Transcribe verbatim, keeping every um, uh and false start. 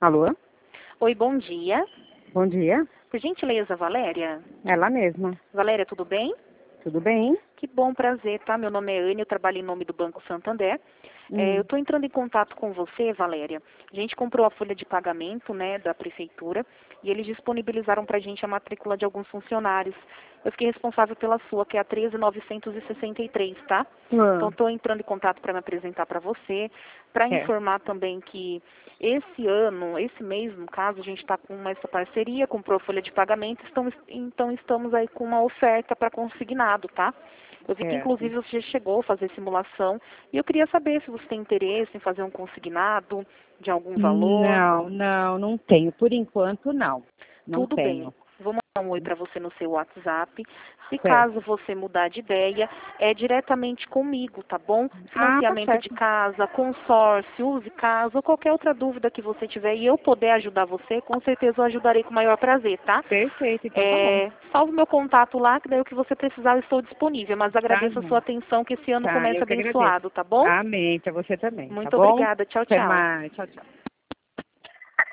Alô? Oi, bom dia. Bom dia. Por gentileza, Valéria? Ela mesma. Valéria, tudo bem? Tudo bem? Que bom, prazer, tá? Meu nome é Anne, eu trabalho em nome do Banco Santander. É, eu Hum. estou entrando em contato com você, Valéria. A gente comprou a folha de pagamento, né, da prefeitura e eles disponibilizaram para a gente a matrícula de alguns funcionários. Eu fiquei responsável pela sua, que é a treze mil novecentos e sessenta e três, tá? Então, Ah, estou entrando em contato para me apresentar para você, para é. informar também que esse ano, esse mês, no caso, a gente está com essa parceria, comprou a folha de pagamento, estamos, então estamos aí com uma oferta para consignado, tá? Eu vi que, Certo. inclusive, você já chegou a fazer simulação e eu queria saber se você tem interesse em fazer um consignado de algum valor. Não, não, não tenho. Por enquanto, não. Não Tudo bem. tenho. Vou mandar um oi para você no seu WhatsApp. Se Certo. caso você mudar de ideia, é diretamente comigo, tá bom? Ah, tá Financiamento de certo. casa, consórcio, use casa ou qualquer outra dúvida que você tiver e eu puder ajudar você, com certeza eu ajudarei com o maior prazer, tá? Perfeito, então tá bom. É, salve meu contato lá, que daí o que você precisar eu estou disponível. Mas Tá agradeço a sua bom. atenção, que esse ano Tá, começa eu que agradeço. abençoado, tá bom? Amém, pra você também, tá Muito bom? obrigada. Tchau, Até tchau. mais. Tchau, tchau.